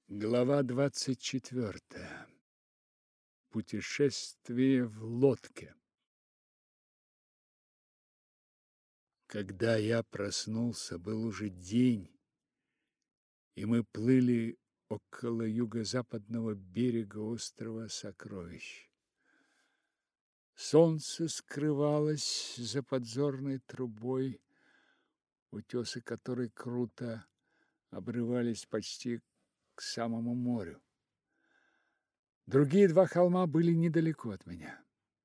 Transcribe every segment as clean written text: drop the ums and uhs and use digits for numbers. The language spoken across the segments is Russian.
Глава 24. Путешествие в лодке. Когда я проснулся, был уже день, и мы плыли около юго-западного берега острова Сокровищ. Солнце скрывалось за подзорной трубой, утесы которой круто обрывались почти к самому морю. Другие два холма были недалеко от меня.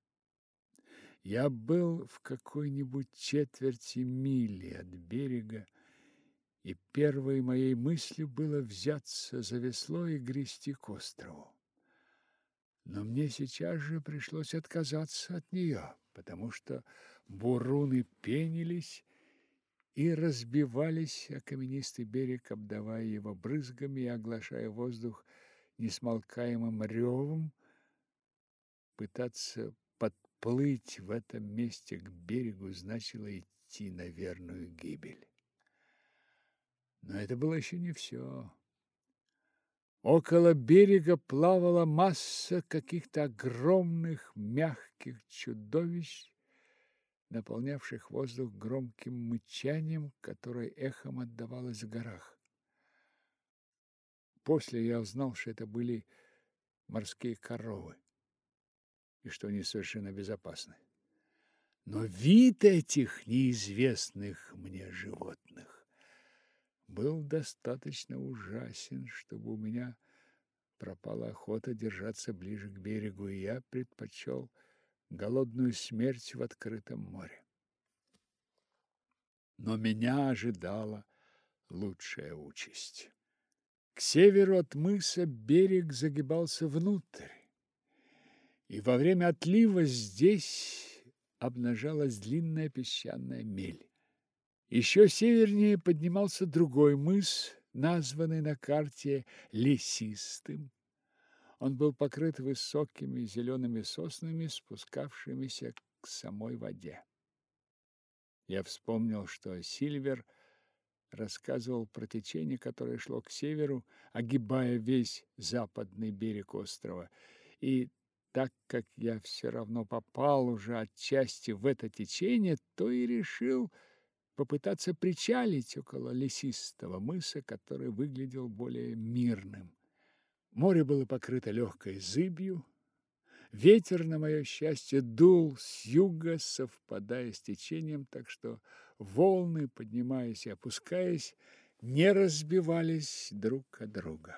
Я был в какой-нибудь четверти мили от берега, и первой моей мыслью было взяться за весло и грести к острову. Но мне сейчас же пришлось отказаться от нее, потому что буруны пенились и разбивались о каменистый берег, обдавая его брызгами и оглашая воздух несмолкаемым ревом. Пытаться подплыть в этом месте к берегу значило идти на верную гибель. Но это было еще не все. Около берега плавала масса каких-то огромных мягких чудовищ, наполнявших воздух громким мычанием, которое эхом отдавалось в горах. После я узнал, что это были морские коровы, и что они совершенно безопасны. Но вид этих неизвестных мне животных был достаточно ужасен, чтобы у меня пропала охота держаться ближе к берегу, и я предпочел голодную смерть в открытом море. Но меня ожидала лучшая участь. К северу от мыса берег загибался внутрь, и во время отлива здесь обнажалась длинная песчаная мель. Еще севернее поднимался другой мыс, названный на карте Лесистым. Он был покрыт высокими зелеными соснами, спускавшимися к самой воде. Я вспомнил, что Сильвер рассказывал про течение, которое шло к северу, огибая весь западный берег острова. И так как я все равно попал уже отчасти в это течение, то и решил попытаться причалить около лесистого мыса, который выглядел более мирным. Море было покрыто легкой зыбью. Ветер, на мое счастье, дул с юга, совпадая с течением, так что волны, поднимаясь и опускаясь, не разбивались друг о друга.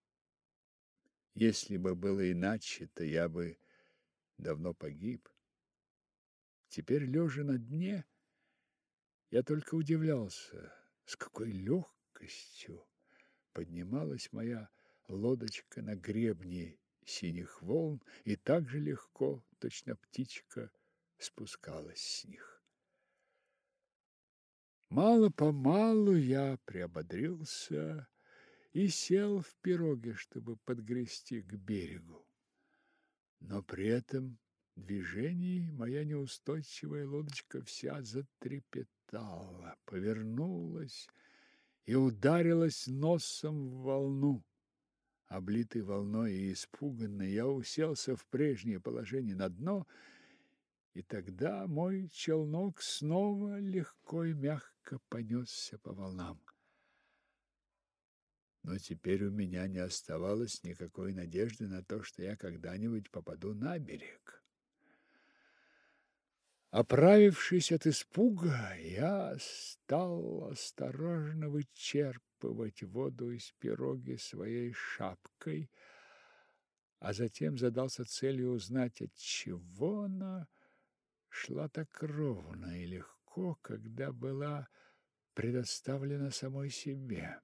Если бы было иначе, то я бы давно погиб. Теперь, лежа на дне, я только удивлялся, с какой легкостью поднималась моя лодочка на гребне синих волн и так же легко, точно птичка, спускалась с них. Мало-помалу я приободрился и сел в пироге, чтобы подгрести к берегу. Но при этом движении моя неустойчивая лодочка вся затрепетала, повернулась и ударилась носом в волну. Облитый волной и испуганный, я уселся в прежнее положение на дно, и тогда мой челнок снова легко и мягко понесся по волнам. Но теперь у меня не оставалось никакой надежды на то, что я когда-нибудь попаду на берег. Оправившись от испуга, я стал осторожно вычерпывать воду из пироги своей шапкой, а затем задался целью узнать, отчего она шла так ровно и легко, когда была предоставлена самой себе.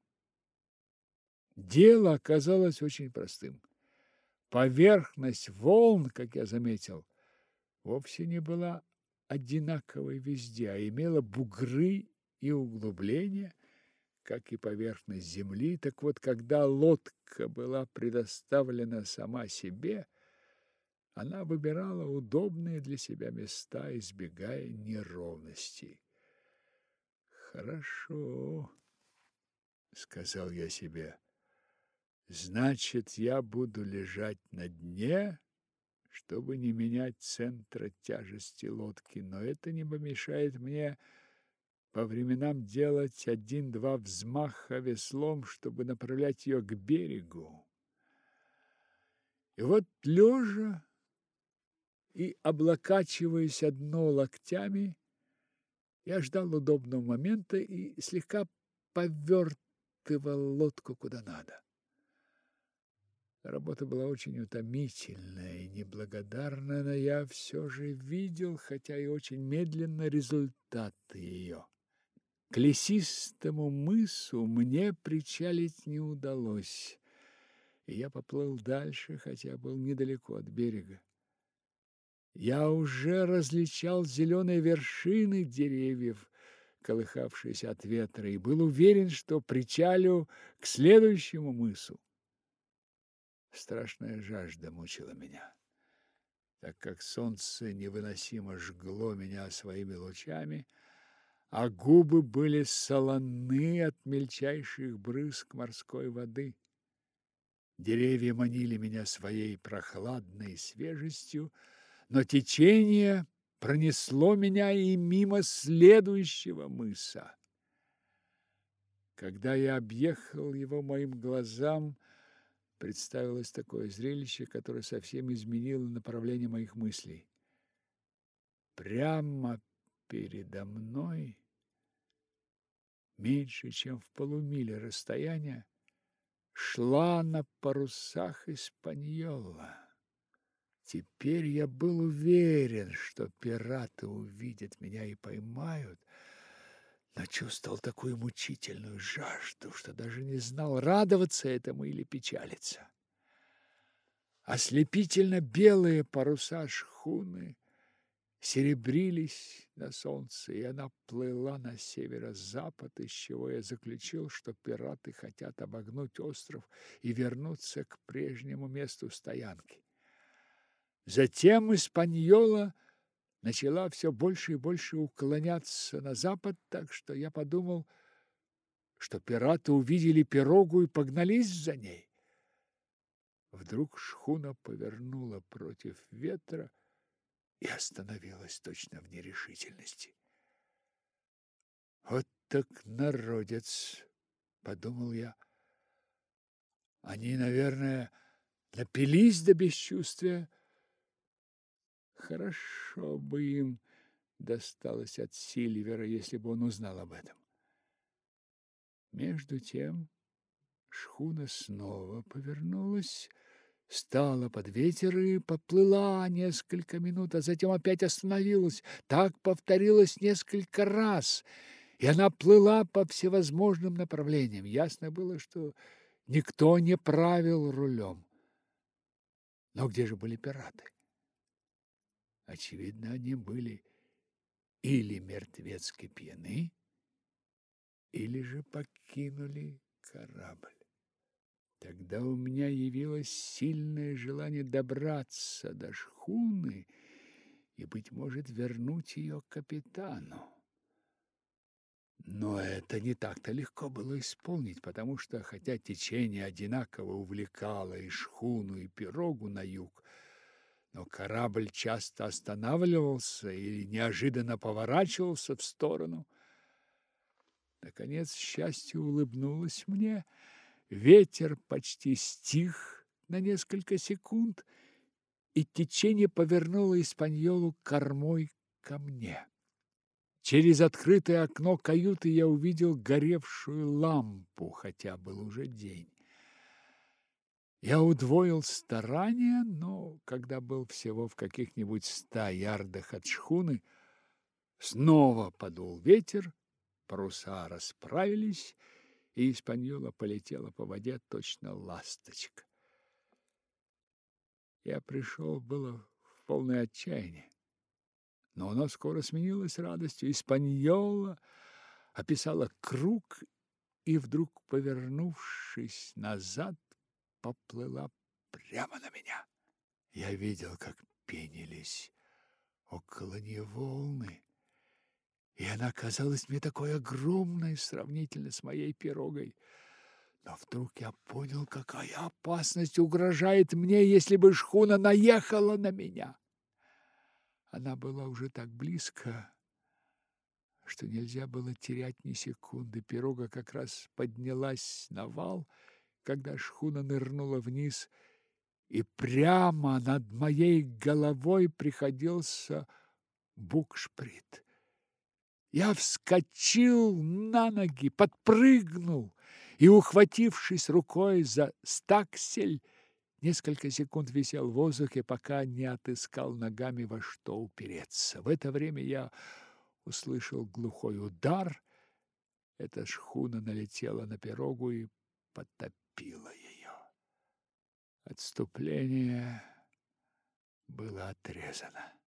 Дело оказалось очень простым. Поверхность волн, как я заметил, вовсе не была одинаковой везде, а имела бугры и углубления, как и поверхность земли. Так вот, когда лодка была предоставлена сама себе, она выбирала удобные для себя места, избегая неровностей. «Хорошо», — сказал я себе, — Значит, я буду лежать на дне, чтобы не менять центра тяжести лодки, но это не помешает мне по временам делать один-два взмаха веслом, чтобы направлять ее к берегу. И вот лежа и облокачиваясь одно локтями, я ждал удобного момента и слегка повертывал лодку куда надо. Работа была очень утомительная и неблагодарная, но я все же видел, хотя и очень медленно, результаты ее. К лесистому мысу мне причалить не удалось, и я поплыл дальше, хотя был недалеко от берега. Я уже различал зеленые вершины деревьев, колыхавшиеся от ветра, и был уверен, что причалю к следующему мысу. Страшная жажда мучила меня, так как солнце невыносимо жгло меня своими лучами, а губы были солоны от мельчайших брызг морской воды. Деревья манили меня своей прохладной свежестью, но течение пронесло меня и мимо следующего мыса. Когда я объехал его, моим глазам представилось такое зрелище, которое совсем изменило направление моих мыслей. Прямо передо мной, меньше чем в полумиле расстояния, шла на парусах Испаньола. Теперь я был уверен, что пираты увидят меня и поймают, но чувствовал такую мучительную жажду, что даже не знал, радоваться этому или печалиться. Ослепительно белые паруса шхуны серебрились на солнце, и она плыла на северо-запад, из чего я заключил, что пираты хотят обогнуть остров и вернуться к прежнему месту стоянки. Затем Испаньола начала все больше и больше уклоняться на запад, так что я подумал, что пираты увидели пирогу и погнались за ней. Вдруг шхуна повернула против ветра и остановилась точно в нерешительности. «Вот так народец!» — подумал я. «Они, наверное, напились до бесчувствия. Хорошо бы им досталось от Сильвера, если бы он узнал об этом». Между тем шхуна снова повернулась, стала под ветер и поплыла несколько минут, а затем опять остановилась. Так повторилось несколько раз, и она плыла по всевозможным направлениям. Ясно было, что никто не правил рулем. Но где же были пираты? Очевидно, они были или мертвецки пьяны, или же покинули корабль. Тогда у меня явилось сильное желание добраться до шхуны и, быть может, вернуть ее капитану. Но это не так-то легко было исполнить, потому что, хотя течение одинаково увлекало и шхуну, и пирогу на юг, но корабль часто останавливался и неожиданно поворачивался в сторону. Наконец, счастье улыбнулось мне. Ветер почти стих на несколько секунд, и течение повернуло Испаньолу кормой ко мне. Через открытое окно каюты я увидел горевшую лампу, хотя был уже день. Я удвоил старания, но когда был всего в каких-нибудь 100 ярдах от шхуны, снова подул ветер, паруса расправились, и Испаньола полетела по воде точно ласточка. Я пришел было в полное отчаяние, но оно скоро сменилось радостью. Испаньола описала круг и, вдруг повернувшись назад, поплыла прямо на меня. Я видел, как пенились около нее волны, и она казалась мне такой огромной сравнительно с моей пирогой. Но вдруг я понял, какая опасность угрожает мне, если бы шхуна наехала на меня. Она была уже так близко, что нельзя было терять ни секунды. Пирога как раз поднялась на вал, когда шхуна нырнула вниз, и прямо над моей головой приходился букшприт. Я вскочил на ноги, подпрыгнул и, ухватившись рукой за стаксель, несколько секунд висел в воздухе, пока не отыскал ногами во что упереться. В это время я услышал глухой удар. Эта шхуна налетела на пирогу и потопила ее. Отступление было отрезано.